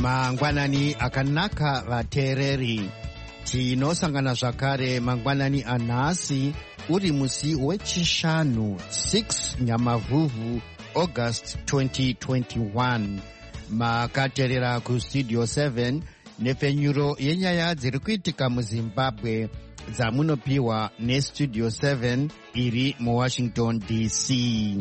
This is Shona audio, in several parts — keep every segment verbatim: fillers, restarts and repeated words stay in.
mangwanani akanaka vateereri, tinosangana zvakare mangwanani anhasi uri musi wechishanu six Nyamavhuvhu August twenty twenty-one. Makateerera kustudio seven nepfenyuro yenyaya dziri kuitika muZimbabwe dzamunopiwa nestudio seven iri muWashington D C.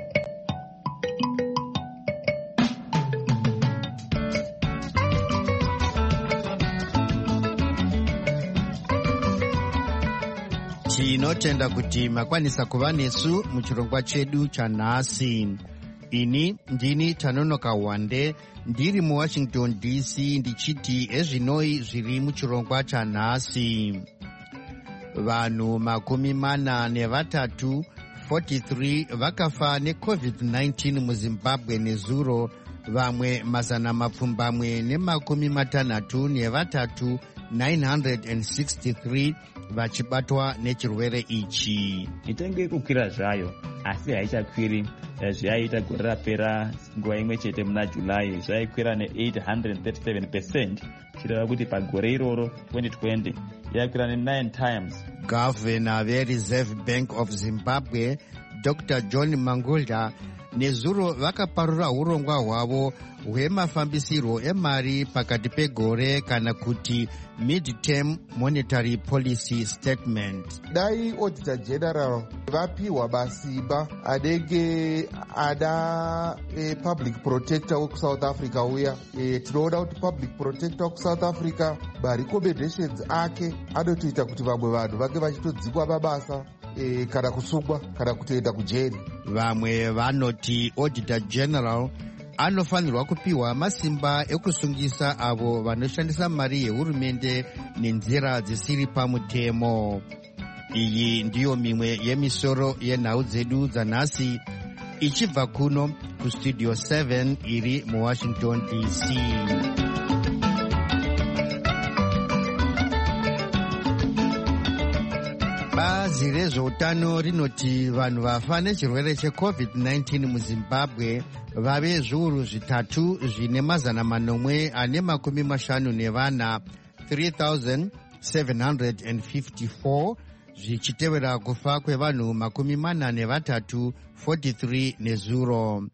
Tinotenda kuti makwanisa kuva nesu muchirongwa chedu chanhasi. Ini ndini Tanonoka Wande, ndiri muWashington D C, ndichiti ezvinoi zviri muchirongwa chanhasi. Vanhu makumi mana nevatatu forty-three vakafa necovid nineteen muZimbabwe nezuro, vamwe mazana mapfumbamwe nemakumi matanhatu nevatatu nine hundred sixty-three vachibatwa nechirwere ichi. Itengo kukwira zvayo asi haichakwiri. Zvaita gore rapera nguva imwe chete muna July zvaikwira ne eight hundred thirty-seven percent, chireva kuti pagore iroro twenty twenty yakwira ne nine times. Governor veReserve Bank of Zimbabwe Doctor John Mangulda nezuro vakaparura hurongwa hwavo hwemafambisiro emari pakati pegore kana kuti mid-term monetary policy statement. Dai Auditor General vapiwa basimba adege ada e, Public Protector weku South Africa uya e, tinoona kuti Public Protector weku South Africa marecommendations ake anotoita kuti vamwe vanhu vange vachitodzikwa mabasa e, kana kusungwa kana kutoenda kujeri. Vamwe vanoti Auditor General anofanirwa kupiwa masimba ekusungisa avo vanoshandisa mari yehurumende nenzira dzisiri pamutemo. Iyi ndiyo mimwe yemisoro yenhau dzedu dzanhasi, ichibva kuno kustudio seven iri muWashington D C. Bazi rezveutano rinoti vanhu vafa nechirwere checovid nineteen muZimbabwe vave zviuru zvitatu zvine mazana manomwe ane makumi mashanu nevana three thousand seven hundred fifty-four, zvichitevera kufa kwevanhu makumi mana nevatatu forty-three nezuro.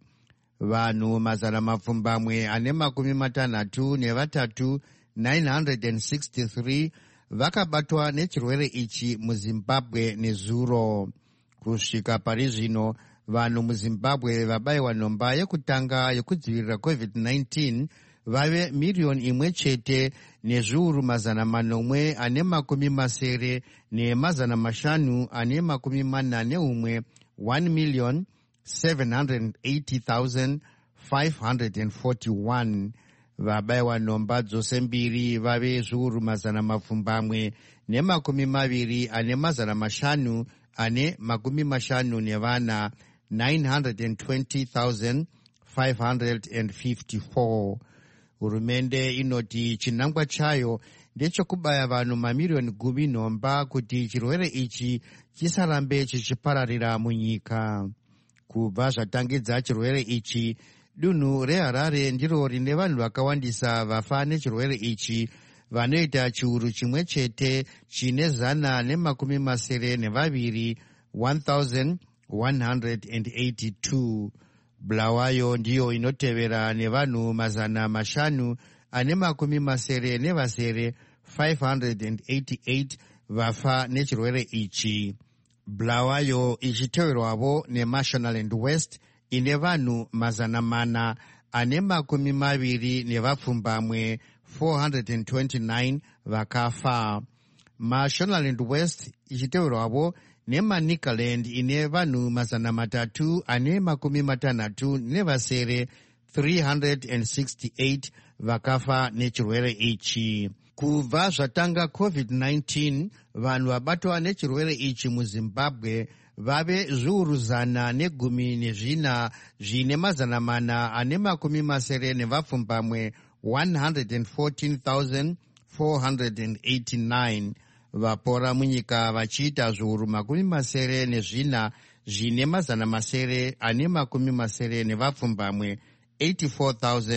Vanhu mazana mapfumbamwe ane makumi matanhatu nevatatu nine hundred sixty-three vakabatwa nechirwere ichi muZimbabwe nezuro. Kusvika pari zvino vanhu muZimbabwe vabayiwa nhomba yekutanga yekudzivirira covid nineteen vave miriyoni imwe chete nezviuru mazana manomwe ane makumi masere nemazana mashanu ane makumi mana neumwe one million seven hundred eighty thousand five hundred forty-one. Vabayiwa nhomba dzose mbiri vave zviuru mazana mapfumbamwe nemakumi maviri ane mazana mashanu ane makumi mashanu nevana nine hundred twenty thousand five hundred fifty-four. Hurumende inoti chinangwa chayo ndechekubaya vanhu mamiriyoni gumi nhomba kuti chirwere ichi chisarambe chichipararira munyika. Kubva zvatangidza chirwere ichi, dunhu reHarare ndiro rine vanhu vakawandisa vafa nechirwere ichi, vanoita chiuru chimwe chete chine zana nemakumi masere nevaviri one thousand one hundred eighty-two. Bulawayo ndiyo inotevera nevanhu mazana mashanu ane makumi masere nevasere five hundred eighty-eight vafa nechirwere ichi. Bulawayo ichiteverwavo neMashonaland West ine vanhu mazana mana ane makumi maviri nevapfumbamwe four hundred twenty-nine vakafa. Mashonaland West ichiteverwavo neManicaland ine vanhu mazana matatu ane makumi matanhatu nevasere three hundred sixty-eight vakafa nechirwere ichi. Kubva zvatanga covid nineteen, vanhu vabatwa nechirwere ichi muZimbabwe vave zviuru zana negumi nezvina zvine mazana mana ane makumi masere nevapfumbamwe one hundred fourteen thousand four hundred eighty-nine. Vapora munyika vachiita zviuru makumi masere nezvina zvine mazana masere ane makumi masere nevapfumbamwe eighty-four thousand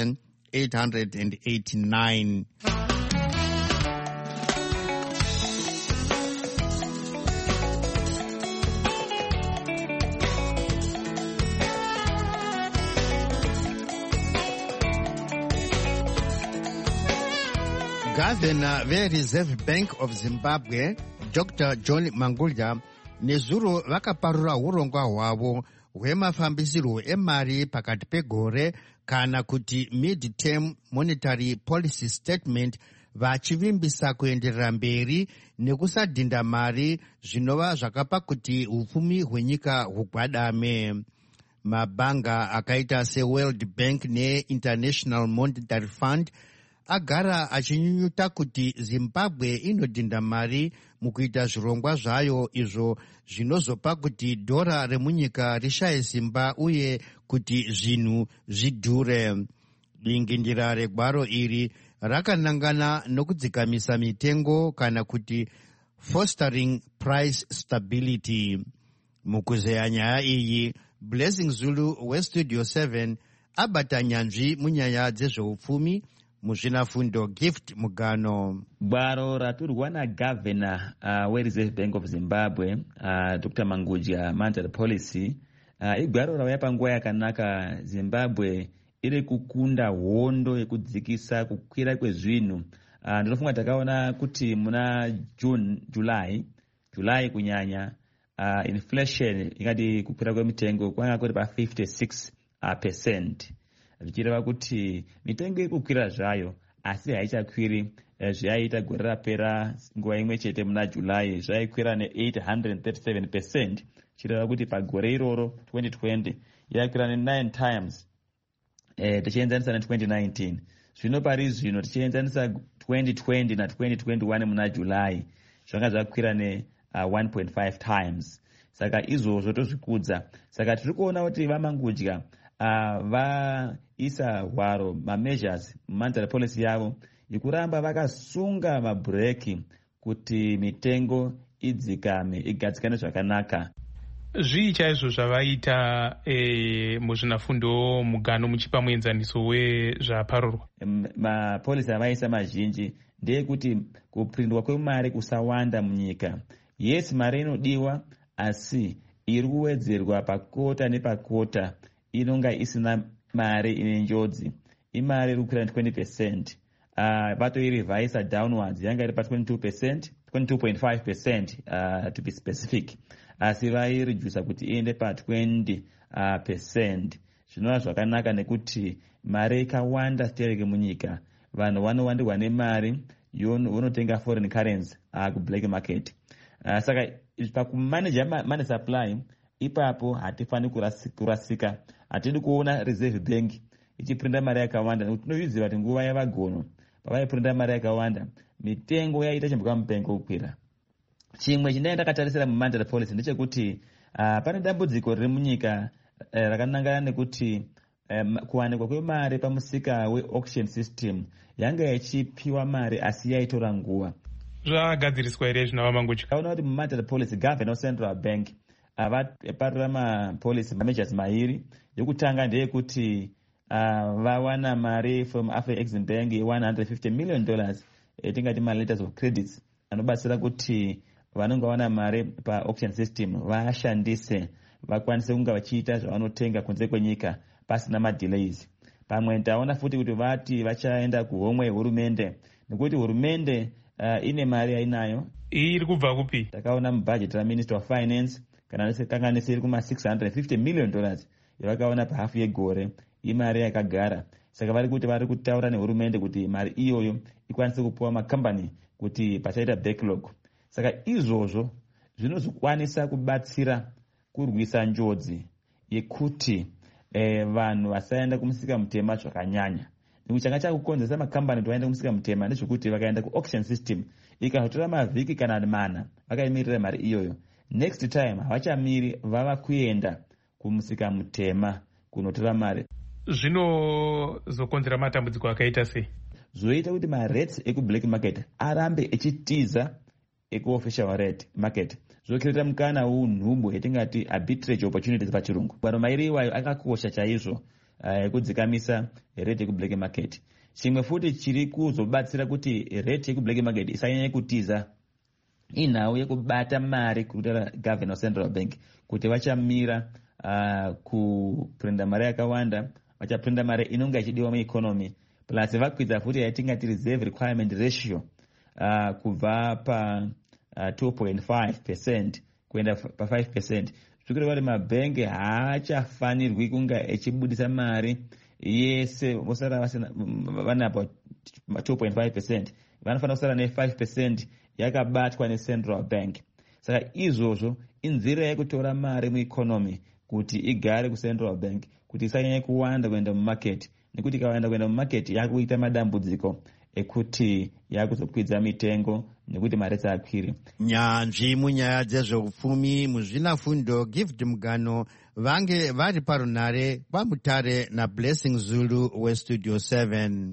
eight hundred eighty-nine. Governor veReserve Bank of Zimbabwe Doctor John Mangudya nezuro vakaparura urongwa hwavo hwemafambisiro emari pakati pegore kana kuti mid-term monetary policy statement, vachivimbisa kuenderera mberi nekusadhinda mari zvinova zvakapa kuti upfumi hwenyika hugwadame. Mabhanga akaita seWorld Bank neInternational Monetary Fund agara achinyunyuta kuti Zimbabwe inodhinda mari mukuita zvirongwa zvayo, izvo zvinozopa kuti dhora remunyika rishaye simba uye kuti zvinhu zvidhure. Dingindira regwaro iri rakanangana nokudzikamisa mitengo kana kuti fostering price stability. Mukuzeya nyaya iyi, Blessing Zulu weStudio seven abata nyanzvi munyaya dzezveupfumi muzvinafundo Gift Mugano. Gwaro raturwa naGavana uh, weReserve Bank of Zimbabwe uh, Doctor Mangudya Monetary Policy uh, igwaro rauya panguva yakanaka. Zimbabwe iri kukunda hondo yekudzikisa kukwira kwezvinhu. Uh, ndinofunga takaona kuti muna June, July, July kunyanya uh, inflation ingati kukwira kwemitengo kwanga kuri pa fifty-six percent. Zvichireva kuti mitengo ikukwira zvayo asi haichakwiri zvayaita gore rapera nguva imwe chete muna July zvaikwira ne eight hundred thirty-seven percent. Zvichireva kuti pagore iroro twenty twenty yakwira ne nine times eh, tichienzanisa ne twenty nineteen. Zvino pari zvino tichienzanisa twenty twenty na twenty twenty-one muna July zvanga zvakwira ne uh, one point five times. Saka izvozvo tozvikudza. Saka tiri kuona kuti vaMangudya uh, vaisa hwaro mameasures monetary policy yavo yekuramba vakasunga mabhureki kuti mitengo idzikame igadzikane zvakanaka. Zvii chaizvo zvavaita e, muzvinafundo Mugano muchipa muenzaniso wezvaparurwa? Mapolisi avaisa mazhinji ndeyekuti kuprindwa kwemari kusawanda munyika. Yes, mari inodiwa asi iri kuwedzerwa pakota nepakota inonga isina mari ine njodzi. Imari iri kukwira twenty percent. Uh, vatoirevisa downwards yanga iri pa twenty-two percent, twenty-two point five percent uh, to be specific. Asi vairedusa kuti iende pa twenty percent. Zvinova zvakanaka nekuti mari ikawanda stereke munyika, vanhu vanowandirwa nemari vonotenga foreign currency uh, ku black market. Uh, saka pakumanage money supply ipapo hatifani kurasika. Hatidi kuona Reserve Bank ichiprinda mari yakawanda nekuti tinoziva kuti nguva yavagono pavaiprinda mari yakawanda mitengo yaita chimbuka mupengo kukwira. Chimwe chinenge ndakatarisira mumonetary policy ndechekuti uh, pane dambudziko riri munyika uh, rakanangana nekuti um, kuwanikwa kwemari pamusika weauction system yanga ichipiwa mari asi yaitora nguva. Zvagadziriswa here zvinova Mangudya? Kaona kuti mumonetary policy Governor Central Bank avaparira mapolicy measures mairi. Yokutanga ndeyekuti uh, vawana mari from Afrexim Bank one hundred fifty million dollars etingati ma letters of credits anobatsira kuti vanonga wana mari pa auction system vashandise vakwanise kunga vachiita zvavanotenga kunze kwenyika pasina madelays. Pamwe taona futi kuti vati vachaenda kuhomwe yehurumende nekuti hurumende uh, ine mari yainayo. Iyi iri kubva kupi? Takaona mubudget raMinister of Finance kana kanganise iri kuma six hundred fifty million dollars yavakaona pahafu yegore. Imari yakagara. Saka vari kuti vari kutaura nehurumende kuti mari iyoyo ikwanise kupuwa makambani kuti pachaita backlog. Saka izvozvo zvinozokwanisa kubatsira kurwisa njodzi yekuti eh, vanhu vasaenda kumusika mutema zvakanyanya. Nekuti changa chakukonzeresa makambani kuti vaende kumusika mutema ndezvekuti vakaenda kuauction system ikazotora mavhiki kana mana vakaimirira mari iyoyo, next time havachamiri vava kuenda kumusika mutema kunotora mari. Zvinozokonzera matambudziko akaita sei? Zvoita kuti marates ekublack market arambe echitiza ekuofficial rate market. Zvokireta mukana unhumbu yatingati arbitrage opportunities pachirungu. Gwaro mairi iwayo akakosha chaizvo yekudzikamisa uh, rate yekublack market. Chimwe futi chiri kuzobatsira kuti rate yekublack market isanyanye kutiza inhau yekubata mari kutaura governor central bank kuti vachamira uh, kuprinda mari yakawanda, vachaprinda mari inonga ichidiwa mueconomy, plus vakwidza futi yatingati reserve requirement ratio uh, kubva pa uh, two point five percent kuenda pa five percent. Zvikureva kuti mabhengi haachafanirwi kunga echibudisa mari yese vosara vanapo two point five percent, vanofanira kusara ne five percent yakabatwa necentral bank. Saka izvozvo inzira yekutora mari mueconomy kuti igare kucentral bank, kuti isanyanye kuwanda kuenda mumarket, nekuti ikaenda kuenda mumarket yakuita madambudziko ekuti yakuzokwidza mitengo nekuti mari dzakwiri. Nyanzvi munyaya dzezveupfumi muzvinafundo Gift Mugano vange vari parunhare pamutare naBlessing Zulu westudio seven.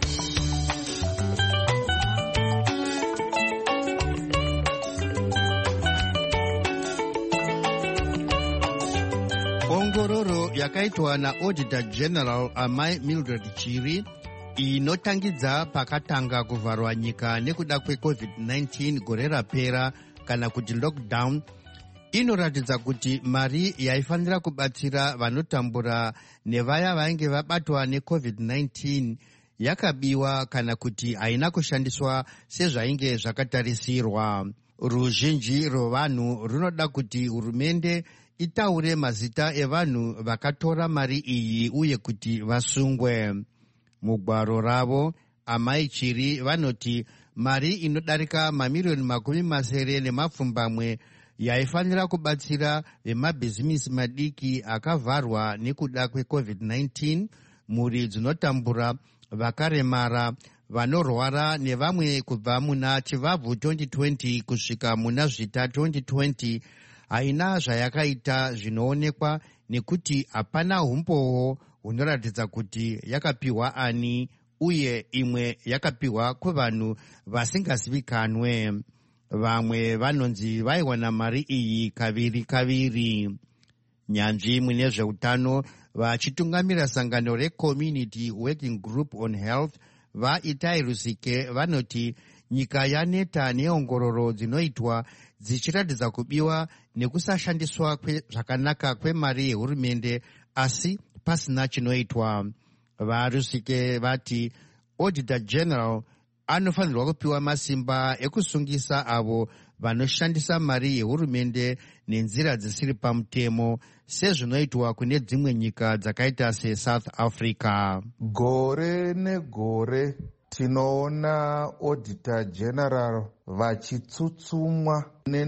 Ongororo yakaitwa naAuditor General Amai Mildred Chiri inotangidza pakatanga kuvharwa nyika nekuda kwecovid nineteen gore rapera kana kuti lockdown inoratidza kuti mari yaifanira kubatsira vanotambura nevaya vainge vabatwa necovid nineteen yakabiwa kana kuti haina kushandiswa sezvainge zvakatarisirwa. Ruzhinji rwovanhu runoda kuti hurumende itaure mazita evanhu vakatora mari iyi uye kuti vasungwe. Mugwaro ravo Amai Chiri vanoti mari inodarika mamirioni makumi masere nemapfumbamwe yaifanira kubatsira vemabhizimisi madiki akavharwa nekuda kwecovid nineteen, mhuri dzinotambura, vakaremara, vanorwara nevamwe kubva muna chivabvu twenty twenty kusvika muna zvita twenty twenty haina zvayakaita zvinoonekwa nekuti hapana umboo hunoratidza kuti yakapiwa ani, uye imwe yakapiwa kuvanhu vasingazivikanwe. Vamwe vanonzi vaiwana mari iyi kaviri kaviri. Nyanzvi mune zveutano vachitungamira sangano reCommunity Working Group on Health vaItai Rusike vanoti nyika yaneta neongororo dzinoitwa dzichiratidza kubiwa nekusashandiswa kwe zvakanaka kwemari yehurumende asi pasina chinoitwa. VaRusike vati Auditor General anofanirwa kupiwa masimba ekusungisa avo vanoshandisa mari yehurumende nenzira dzisiri pamutemo sezvinoitwa kune dzimwe nyika dzakaita seSouth Africa. Gore negore tinoona Auditor General vachitsutsumwa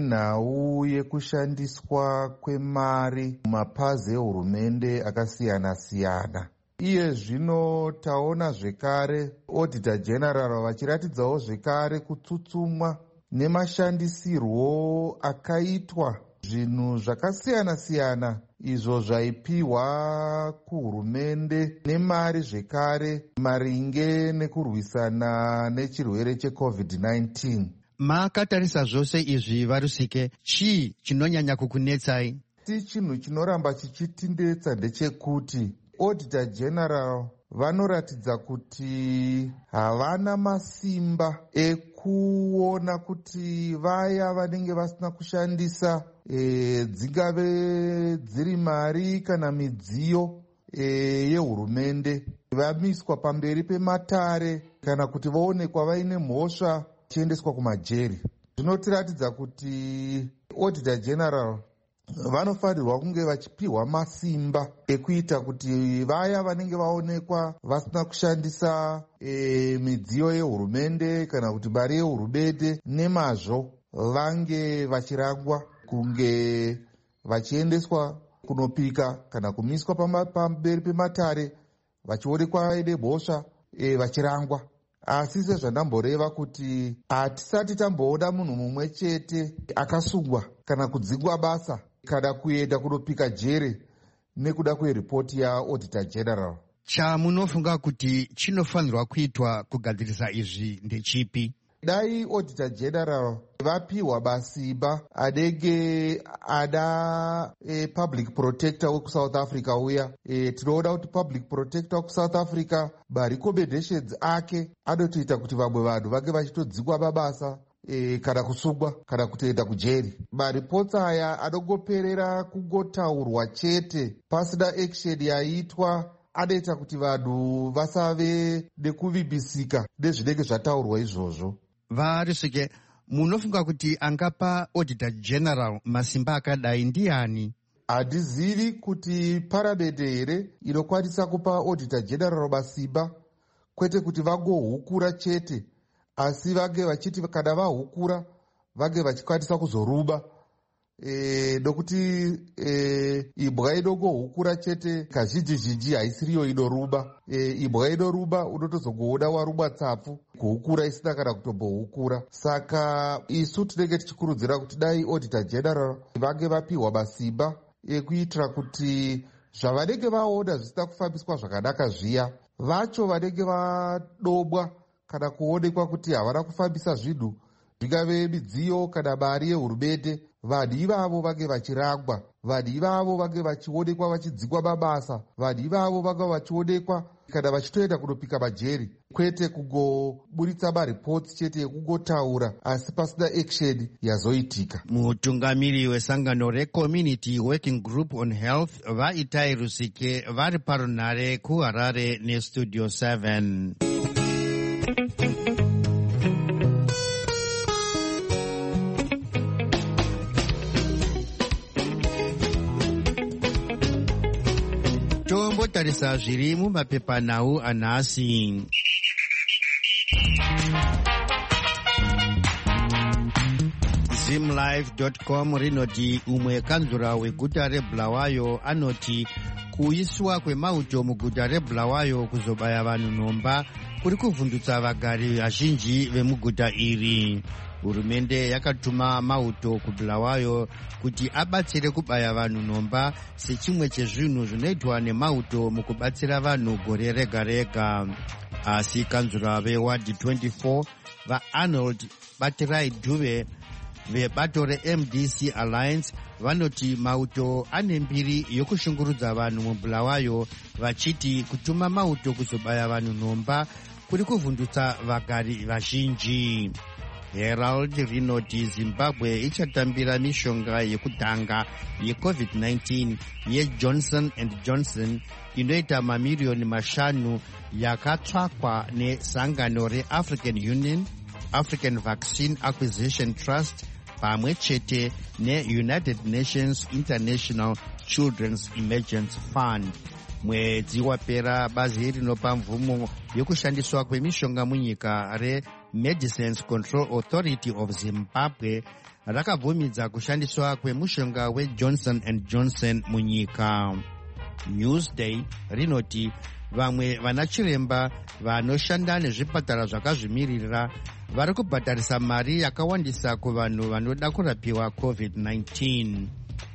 nenhau yekushandiswa kwemari mumapazi ehurumende akasiyana siyana. Iye zvino taona zvekare Auditor General vachiratidzawo zvekare kutsutsumwa nemashandisirwo akaitwa zvinhu zvakasiyana siyana izvo zvaipiwa kuhurumende nemari zvekare maringe nekurwisana nechirwere checovid nineteen. Makatarisa zvose izvi VaRusike, chii chinonyanya kukunetsai? Si chinhu chinoramba chichitindetsa ndechekuti Auditor General vanoratidza kuti havana masimba ekuona kuti vaya vanenge vasina kushandisa e, dzingave dziri mari kana midziyo e, yehurumende vamiswa pamberi pematare kana kuti vaonekwa vaine mhosva chiendeswa kumajeri. Zvinotiratidza kuti Auditor General vanofanirwa kunge vachipiwa masimba ekuita kuti vaya vanenge vaonekwa vasina kushandisa e, midziyo yehurumende kana kuti mari yehurumende nemazvo vange vachirangwa kunge vachiendeswa kunopika kana kumiswa pamberi pematare vachionekwa vaine mhosva e, vachirangwa. Asi sezvandamboreva kuti hatisati tamboona munhu mumwe chete akasungwa kana kudzingwa basa kana kuenda kunopika jere nekuda kweripoti yaAuditor General. Chamunofunga kuti chinofanirwa kuitwa kugadzirisa izvi ndechipi? dai auditor general vapiwa basimba anenge ada e, public protector wekusouth africa uya e, tinoona kuti public protector wekusouth africa marecommendations ake anotoita kuti vamwe vanhu vange vachitodzingwa mabasa E, kana kusungwa kana kutoenda kujeri. Maripotsi aya anongoperera kungotaurwa chete pasina action yaitwa, anoita kuti vanhu vasave nekuvimbisika nezvinenge zvataurwa izvozvo. Varisike, munofunga kuti angapa auditor general masimba akadai ndiani? Handizivi kuti paramende here inokwanisa kupa auditor general masimba, kwete kuti vangohukura chete, asi vange vachiti kana vahukura vange vachikwanisa kuzoruba. E, nokuti e, imbwa inongohukura chete kazhinji zhinji haisiriyo inoruba. E, imbwa inoruba unotozongoona warumwa tsapfu, kuhukura isina kana kutombohukura. Saka isu tinenge tichikurudzira kuti dai auditor general vange vapiwa masimba ekuitira kuti zvavanenge vaona zvisina kufambiswa zvakanaka zviya, vacho vanenge vadobwa kana kuonekwa kuti havana kufambisa zvinhu, zvingave midziyo kana mari yehurumende, vanhu ivavo vange vachirangwa, vanhu ivavo vange vachionekwa vachidzingwa mabasa, vanhu ivavo vange vachionekwa kana vachitoenda kunopika majeri, kwete kungoburitsa maripotsi chete ekungotaura asi pasina action yazoitika. Mutungamiri wesangano reCommunity Working Group on Health vaitai Rusike vari parunhare kuHarare neStudio seven. Tombotarisa zviri mumapepanhau anhasi. zimlive dot com rinoti umwe kanzura weguta reBulawayo anoti kuiswa kwemauto muguta reBulawayo kuzobaya vanhu nhomba kuri kuvhundutsa vagari vazhinji vemuguta iri. Hurumende yakatuma mauto kuBulawayo kuti abatsire kubaya vanhu nhomba sechimwe chezvinhu zvinoitwa nemauto mukubatsira vanhu gore rega rega. Asi kanzura vewadi twenty-four vaArnold Batirai Dube vebato reM D C Alliance vanoti mauto ane mbiri yokushungurudza vanhu muBulawayo, vachiti kutuma mauto kuzobaya vanhu nhomba kuri kuvhundutsa vagari vazhinji. Herald rinoti Zimbabwe ichatambira mishonga yekutanga yeCovid nineteen yeJohnson and Johnson inoita mamiriyoni mashanu yakatsvakwa nesangano reAfrican Union, African Vaccine Acquisition Trust pamwe chete neUnited Nations International Children's Emergency Fund. Mwedzi wapera bazi rinopa mvumo yokushandiswa kwemishonga munyika reMedicines Control Authority of Zimbabwe rakabvumidza kushandiswa kwemushonga weJohnson and Johnson munyika. Newsday rinoti vamwe vanachiremba vanoshanda nezvipatara zvakazvimirira vari kubhadharisa mari yakawandisa kuvanhu vanoda kurapiwa COVID nineteen.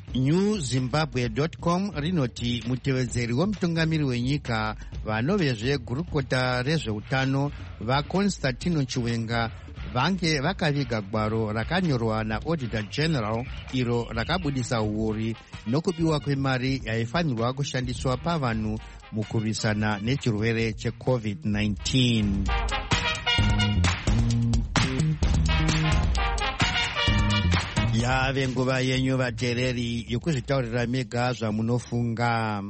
new zimbabwe dot com rinoti mutevedzeri wemutungamiri wenyika vanovezvegurukota rezveutano vaConstantino Chiwenga vange vakaviga gwaro rakanyorwa naAuditor General iro rakabudisa uori nokubiwa kwemari yaifanirwa kushandiswa pavanhu mukurwisana nechirwere cheCovid nineteen. Yave nguva yenyu vateereri yokuzvitaurira mega zvamunofunga.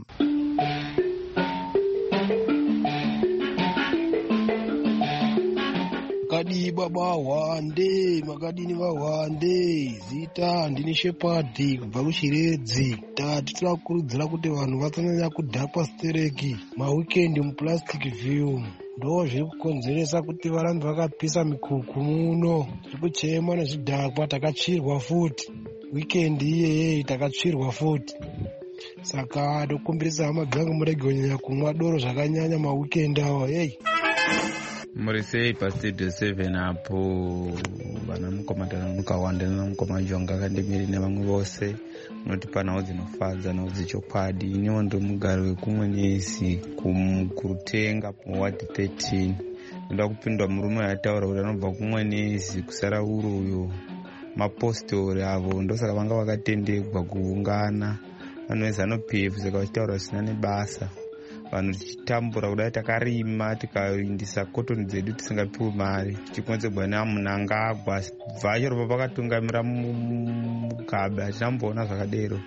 Makadi baba wande, makadini vawande, zita ndini Shepherd kubva kuShiredzi. Tati tirakurudzira kuti vanhu vasanyanya kudhakwa stereki mawikendi muplastic view. Ndo zviri kukonzeresa kuti varambe vakapisa mikuku muno. Tiri kuchema nezvidhakwa, takatsvirwa futi. Wikendi iyeye takatsvirwa futi. Saka ndokumbirisa hama dzangu murege kunyanya kumwa doro zvakanyanya mawikendi awa. Hey. Murisei pastudio seven apo vana mukomatana mukawanda nemukomajonga kandimiri nevamwe vose unoti panawo dzinofadza nawo dzichokwadi. Iniwo ndo mugari wekumwe nesi kurutenga muwadi thirteen ndoda kupindwa murume ataura kuti anobva kumwenezi kusara uro uyo mapostori avo ndosaka vanga vakatendegwa kuungana vanhu veZANU-P F saka vachitaura zvisina nebasa vanhu tichitambura kudai takarima tikaindisa kotoni dzedu tisingapiwe mari tichikonzerwa naMnangagwa bva chero pakatungamira mugaba hatinamboona zvakadero.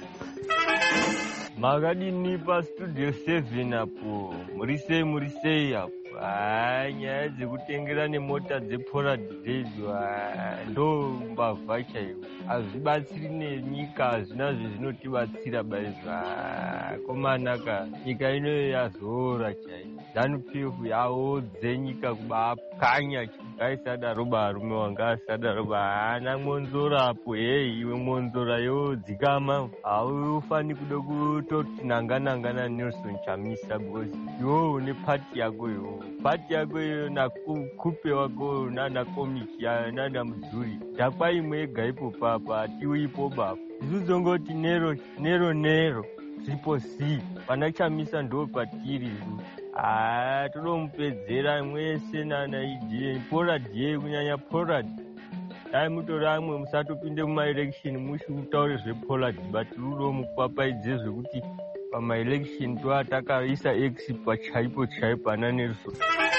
Makadini pastudio seven apo muri sei muri sei apo nyaya dzekutengera nemota dzePollard dzedu ndo mbavha chaivo hazvibatsiri nenyika hazvinazvo zvinotibatsira baizva komanaka nyika inoyo yazora chaivo ZANU-P F yaodze nyika kubapwanya ngaisadaro barume wanga asadaro baana monzora apo hei iwe monzora yodzikama haufani kuda kutoti nanganangana Nelson Chamisa because iwewe une pati yako iwewe pati yako iyo nakupe wako nana komiki nana mudzuri takwa imwe yega ipo papa hatiwi ipo baba isu zongoti nero nero nero zipo si pana Chamisa ndo patiri Ah, todomupedzera mwese nana ije Pollard ye kunyanya Pollard dai mutora amwe musatopinde mumaelection mushikutaure zvePollard but rudo mukwapaidze zvekuti pamaelection toatakaisa x pachaipo chaipo ana Nelson.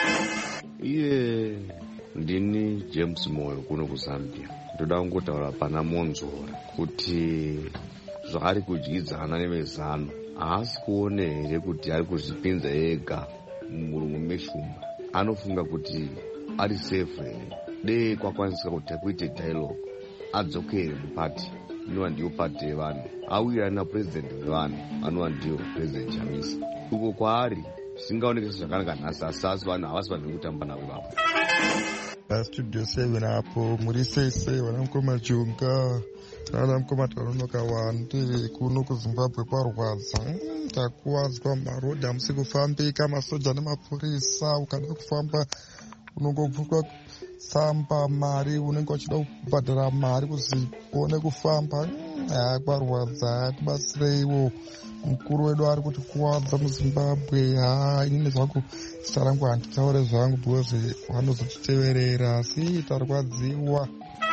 Iye ndini James Moyo kuno kuZambia ndoda kungotaura pana Monzora kuti zvaari kudyidzana nevezano haasi kuone here kuti ari kuzvipinza ega mumurungu meshumba anofunga kuti ari safe here dei kwakwanisika kuti kuite dialogue adzokere mupati inova ndiyo pati yevanhu awirana napurezidendi wevanhu anova ndiyo purezidendi Chamisa uko kwaari zvisingaonekesi zvakanaka nhasi asi asi vanhu havasi vanhu vekutamba navo ivapo. Studio seven apo muri seisei vanamukoma Jonga nana mukoma Tanonoka Wande kuno kuZimbabwe kwarwadza takuwadzwa marodhi hamusi kufambika masoja nemapurisa ukada kufamba unongobvunzwa tsamba mari unenge uchida kubhadhara mari kuzi uone kufamba kwarwadza tibatsireiwo mukuru wedu ari kuti kuwadza muZimbabwe ha inini zvangu zita rangu handitaure zvangu because vanozotiteverera asi tarwadziwa.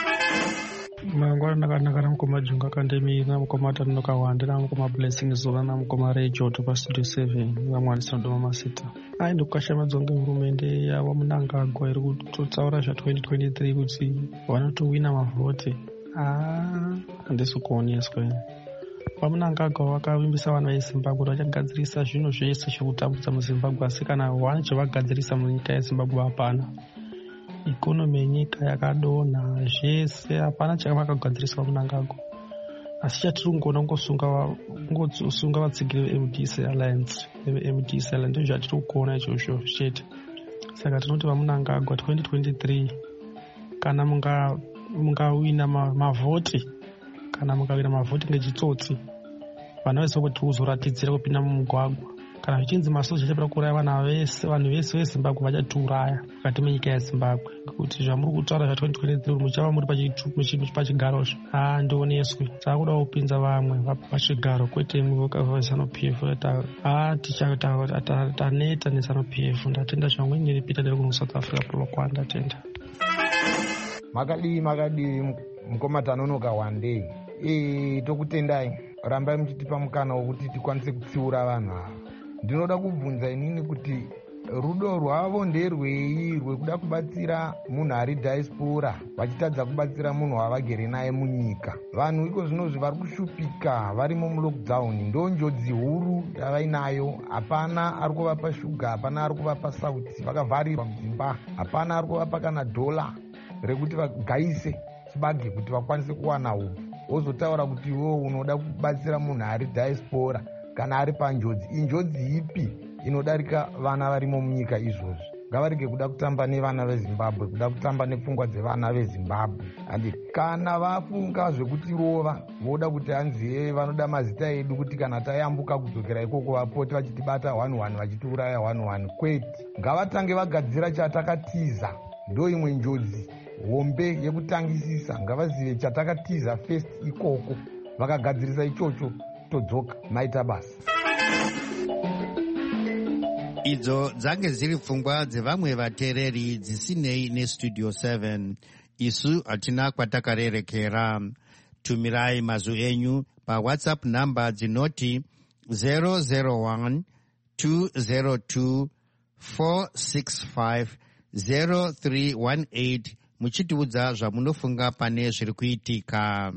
mangwana nakanaka namukoma Junga Akandemiri namukoma Tanonoka Wande namukoma Blessing Zola namukoma Rejoto pastudio seven vamwalisa ndoma masita ai ndokukashamadzwa ngehurumende yava Mnangagwa iri kutotsaura zva-twenty twenty-three kuti vanotowina mavhoti ah handisi kuoneswa vaMnangagwa vakavimbisa vanhu veZimbabwe kuti vachagadzirisa zvinhu zvese zvekutambudza muZimbabwe asi kana one chavagadzirisa munyika yeZimbabwe hapana. Ikonomi yenyika yakadonha zvese hapana chakavagadziriswa Mnangagwa asi chatiri kungoona kungosunga vatsigiri veM D C Alliance M D C Alliance ndizvo zvatiri kuona izvozvo chete. Saka tinoti vaMnangagwa twenty twenty-three kana mungawina mavhoti kana mukawina mavhoti ngechitsotsi vana vese kuti uzoratidzira kupinda mumugwagwa kana zvichinzi masoja chapera kuuraya vanhu vese vanhu vese veZimbabwe vachatiuraya mukati menyika yeZimbabwe ngekuti zvamuri kutaura zva-twenty twenty-three muchava muri pachigarozvo ha ndioneswe takuda kupinza vamwe pachigaro kwete imwe veZANU-P F ha taneta neZANU-P F ndatenda zvamweni ndiripita ndiri kuno South Africa pulokwa ndatenda. Makadii makadii mukoma Tanonoka Wande e tokutendai rambai muchitipa mukana wokuti tikwanise kutsiura vanhu ava. Ndinoda kubvunza inini kuti rudo rwavo nderwei rwekuda kubatsira munhu ari diaspora vachitadza kubatsira munhu wavagere naye munyika. Vanhu iko zvinozvi vari kushupika varimo mulockdown ndo njodzi huru yavainayo. Hapana ari kuvapa shuga, hapana ari kuvapa sauti, vakavharirwa mudzimba, hapana ari kuvapa kana dhola rekuti vagaise chibage kuti vakwanise kuwana upu. Wozotaura kuti iwewe unoda kubatsira munhu ari diaspora kana ari panjodzi. Injodzi ipi inodarika vana varimo munyika izvozvi? Ngavarege kuda kutamba nevana veZimbabwe, kuda kutamba nepfungwa dzevana veZimbabwe. Andi kana vafunga zvekutirova voda kuti hanzi vanoda mazita edu kuti kana tayambuka kudzokera ikoko vapote vachitibata one one vachitiuraya one one kwete. Ngavatange vagadzira chatakatiza ndo imwe njodzi hombe yekutangisisa. Ngavazive chatakatiza first ikoko vakagadzirisa ichocho todzoka maita basa. idzo dzange dziri pfungwa dzevamwe vateereri dzisinei nestudio seven. Isu hatina kwatakarerekera. Tumirai mazwi enyu pawhatsapp namba dzinoti zero zero one two zero two four six five zero three one eight muchitiudza zvamunofunga pane zviri kuitika.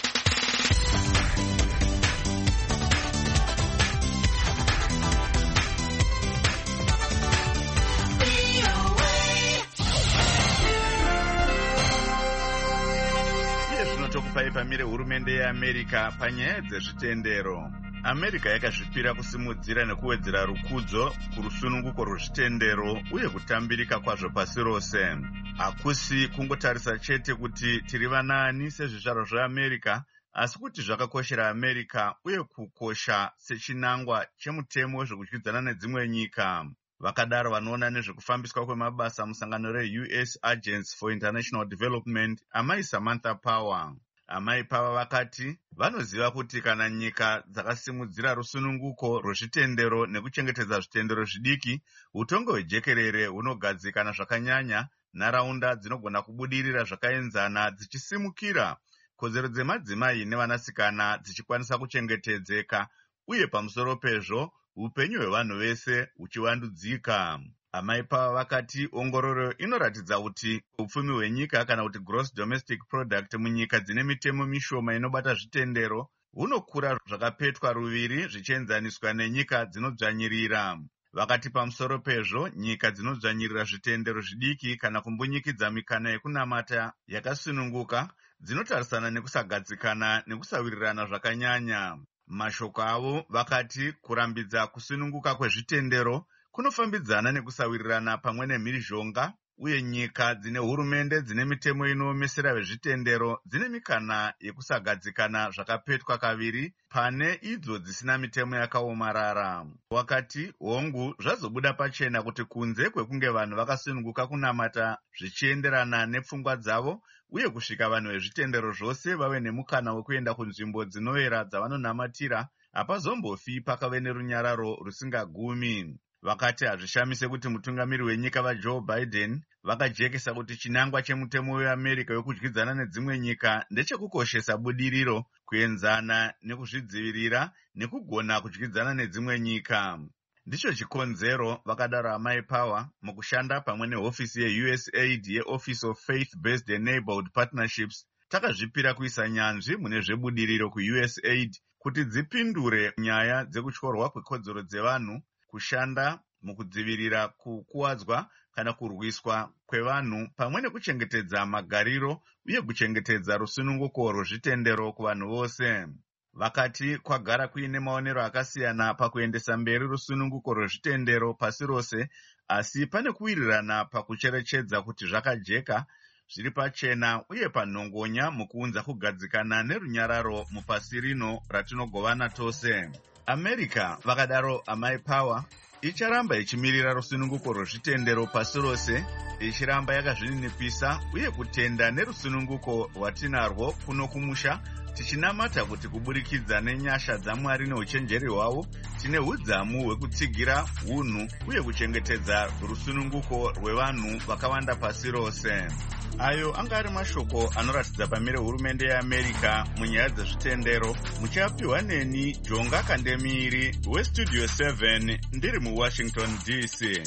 tokupai pamire hurumende yeamerica panyaya dzezvitendero. America yakazvipira kusimudzira nekuwedzera rukudzo kurusununguko rwezvitendero uye kutambirika kwazvo pasi rose. Hakusi kungotarisa chete kuti tiri vanani sezvizvarwa zveamerica, asi kuti zvakakoshera America uye kukosha sechinangwa chemutemo wezvekudyidzana nedzimwe nyika. Vakadaro vanoona nezvekufambiswa kwemabasa musangano re-U S Agency for International Development, amai Samantha Power. Amai Power vakati vanoziva kuti kana nyika dzakasimudzira rusununguko rwezvitendero nekuchengetedza zvitendero zvidiki, utongo hwejekerere hunogadzikana zvakanyanya, nharaunda dzinogona kubudirira zvakaenzana dzichisimukira, kodzero dzemadzimai nevanasikana dzichikwanisa kuchengetedzeka, uye pamusoro pezvo upenyu hwevanhu vese huchivandudzika. Amai Power vakati ongororo inoratidza kuti upfumi hwenyika kana kuti gross domestic product munyika dzine mitemo mishoma inobata zvitendero hunokura zvakapetwa ruviri zvichienzaniswa nenyika dzinodzvanyirira. Vakati pamusoro pezvo nyika dzinodzvanyirira zvitendero zvidiki kana kumbunyikidza mikana yekunamata yakasununguka dzinotarisana nekusagadzikana nekusawirirana zvakanyanya. Mashoko avo vakati kurambidza kusununguka kwezvitendero kunofambidzana nekusawirirana pamwe nemhirizhonga, uye nyika dzine hurumende dzine mitemo inoomesera vezvitendero dzine mikana yekusagadzikana zvakapetwa kaviri pane idzo dzisina mitemo yakaomarara. Wakati hongu zvazobuda pachena kuti kunze kwekunge vanhu vakasununguka kunamata zvichienderana nepfungwa dzavo uye kusvika vanhu vezvitendero zvose vave nemukana wekuenda kunzvimbo dzinoera dzavanonamatira, hapazombofi pakave nerunyararo rusingagumi. Vakati hazvishamise kuti mutungamiri wenyika vaJoe Biden vakajekesa kuti chinangwa chemutemo weAmerica wekudyidzana nedzimwe nyika ndechekukoshesa budiriro, kuenzana nekuzvidzivirira nekugona kudyidzana nedzimwe nyika. Ndicho chikonzero, vakadaro amai Power, mukushanda pamwe nehofisi ye-U S A I D ye-Office of Faith-Based Enabled Partnerships, takazvipira kuisa nyanzvi mune zvebudiriro ku-U S A I D kuti dzipindure nyaya dzekutyorwa kwekodzero dzevanhu, kushanda mukudzivirira kukuwadzwa kana kurwiswa kwevanhu pamwe nekuchengetedza magariro uye kuchengetedza rusununguko rwezvitendero kuvanhu vose. Vakati kwagara kuine maonero akasiyana pakuendesa mberi rusununguko rwezvitendero pasi rose, asi pane kuwirirana pakucherechedza kuti zvakajeka, zviri pachena uye panhongonya mukuunza kugadzikana nerunyararo mupasi rino ratinogovana tose. America, vakadaro amai Power, icharamba ichimirira rusununguko rwezvitendero pasi rose, ichiramba yakazvininipisa uye kutenda nerusununguko rwatinarwo kuno kumusha, tichinamata kuti kuburikidza nenyasha dzaMwari neuchenjeri hwavo tine udzamu hwekutsigira unhu uye kuchengetedza rusununguko rwevanhu vakawanda pasi rose. Ayo anga ari mashoko anoratidza pamire hurumende yeAmerica munyaya dzezvitendero, muchapiwa neni Jonga Kandemiri weStudio seven ndiri muWashington D C.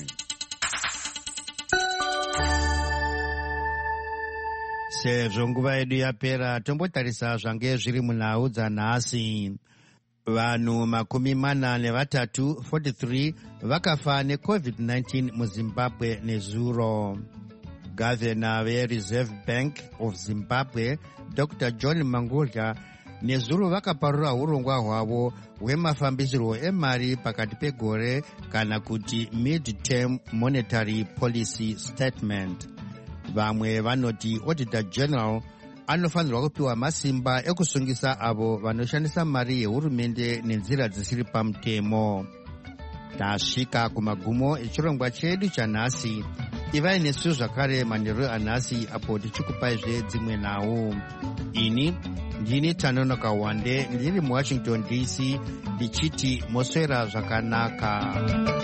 Sezvo nguva yedu yapera, tombotarisa zvange zviri munhau dzanhasi. Vanhu makumi mana nevatatu forty-three vakafa neCovid nineteen muZimbabwe nezuro. Gavana veReserve Bank of Zimbabwe Doctor John Mangudya nezuro vakaparura urongwa hwavo hwemafambisirwo emari pakati pegore kana kuti mid-term monetary policy statement. Vamwe vanoti Auditor General anofanirwa kupiwa masimba ekusungisa avo vanoshandisa mari yehurumende nenzira dzisiri pamutemo. Tasvika kumagumo echirongwa chedu chanhasi. Ivai nesu zvakare manheru anhasi apo tichikupaizve dzimwe nhau. Ini ndini Tanonoka Wande ndiri muWashington D C ndichiti moswera zvakanaka.